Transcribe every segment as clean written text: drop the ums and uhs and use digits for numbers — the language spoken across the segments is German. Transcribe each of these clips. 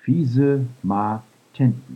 fiese ma Tenten.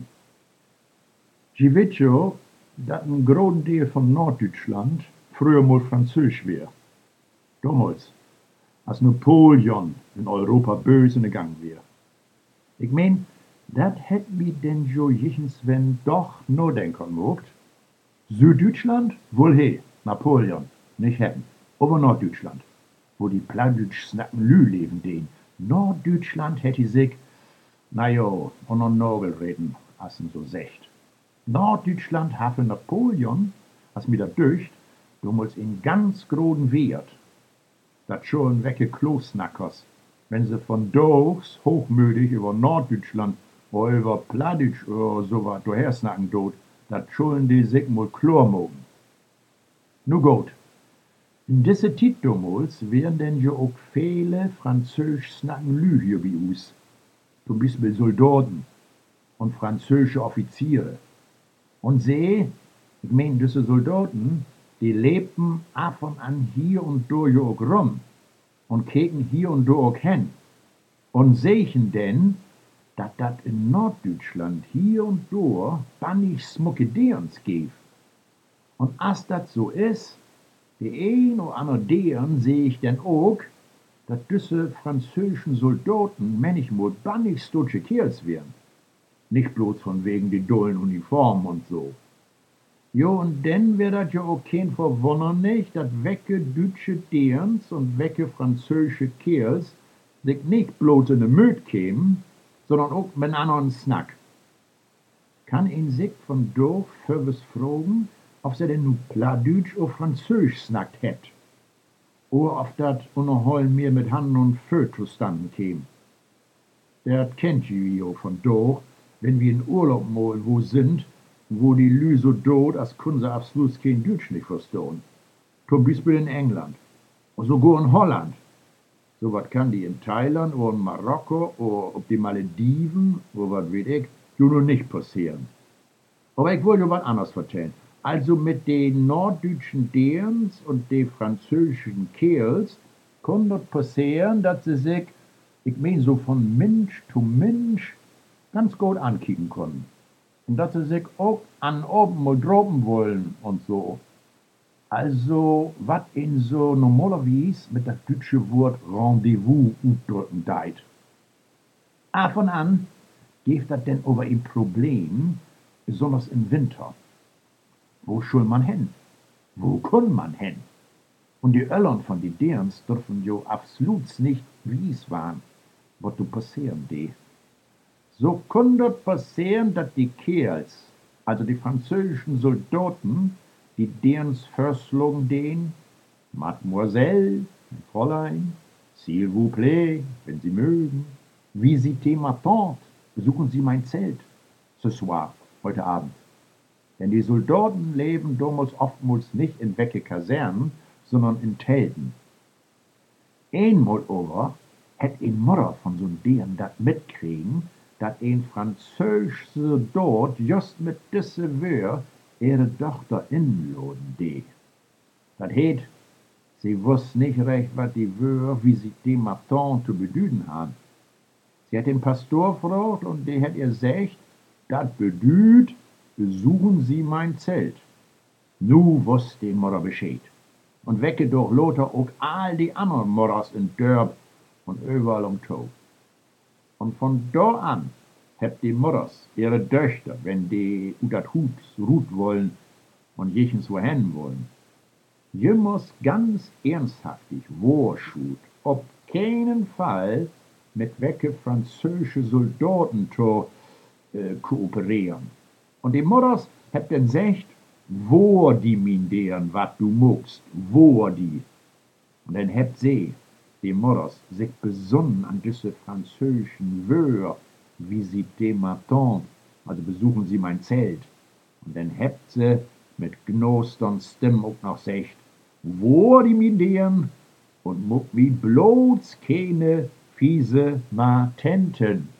Je weet jo dat een groot deel van Norddeutschland früher mal Französisch wär. Damals, als Napoleon in Europa böse in de gang wär. Ik meen, dat het mi denn jo jichenswen doch nadenken mocht. Süddeutschland, wohl he, Napoleon, nicht hätten. Aber Norddeutschland, wo die Plattdeutsch snacken Lü leben den. Norddeutschland hätte sich, na jo, an den Nagel reden, als so secht. Norddeutschland habe Napoleon, als mir dat döcht, damals in ganz großen Wert. Dat schon wecke Klosnackers, wenn sie von dochs hochmütig über Norddeutschland oder über Plattdeutsch oder so was daher snacken dort, dat schon die sich mal klar mogen. Nu gut. In diese Zeit damals wären denn ja auch viele Französisch snacken Lü hier bei uns. Zum Beispiel Soldaten und französische Offiziere. Und sie, ich mein, diese Soldaten, die lebten ab und an hier und da ja auch rum und keken hier und da auch hin. Und sehen denn, dass dat in Norddeutschland hier und da bannig Smuckedeerns gibt. Und als das so ist, die ein oder andere Deren sehe ich denn auch, dass diese französischen Soldaten manchmal bannig stutsche Kerls wären. Nicht bloß von wegen die dollen Uniformen und so. Jo, und dann wär dat ja auch kein Verwundern nicht, dass wecke deutsche Derens und wecke französische Kerls sich nicht bloß in de Müd kämen, sondern auch mit anderen Snack. Kann ihn sich von do Fürwes fragen, ob sie denn nu Plattdeutsch oder Französisch snackt hätt. Oder ob dat unterhollen mir mit Hand und Föt zustanden käm. Der kennt jo von do, wenn wir in Urlaub mal wo sind, wo die Lü so dort, als können sie absolut kein Deutsch nicht verstehen. Zum Beispiel in England. Und sogar in Holland. So was kann die in Thailand oder in Marokko oder auf die Malediven oder was weiß ich, nur nicht passieren. Aber ich wollte was anderes erzählen. Also mit den norddeutschen Derens und den französischen Kerls kann das passieren, dass sie sich, ich mein, so von Mensch zu Mensch ganz gut ankicken können. Und dass sie sich auch an oben mal droben wollen und so. Also, was in so normalerweise mit das deutsche Wort Rendezvous ausdrücken deit. Ab und an gibt das denn aber ein Problem, besonders im Winter. Wo soll man hin? Wo kann man hin? Und die Öllern von die Derens dürfen jo absolut nicht wies waren, was du passieren de. So kann das passieren, dass die Kerls, also die französischen Soldaten, die derens verschlugen den, Mademoiselle, Fräulein, s'il vous plaît, wenn Sie mögen, visitez ma tante, besuchen Sie mein Zelt, ce soir, heute Abend. Denn die Soldaten leben damals oftmals nicht in wecke Kasernen, sondern in Telten. Einmal aber hätt ein Mutter von so deren dat mitkriegen, dat ein französischer Soldat just mit diese Wör ihre Tochter inladen de. Dat heet, sie wusst nicht recht, was die Wör visite ma tante zu bedeuten haben. Sie hat den Pastor gefragt und der hat ihr gesagt, dat bedüht, besuchen Sie mein Zelt. Nu wusste die Mutter Bescheid. Und wecke durch Lothar auch all die anderen Mutters in Dörp und überall umto. Und von da an habt die Mutters ihre Töchter, wenn die dat Hut ruht wollen und jichens wohin wollen. Je muss ganz ernsthaftig Warschut auf keinen Fall mit wecke französische Soldaten zu kooperieren. Und die Mutters habt dann gesagt, wo die minderen, wat du muckst, wo die. Und dann habt sie, die Mutters, sich besonnen an diese französischen Wör, visite ma tante, also besuchen Sie mein Zelt. Und dann habt sie mit gnostern Stimmen auch noch gesagt, wo die minderen und muck mi bloß keine fiese ma Tenten.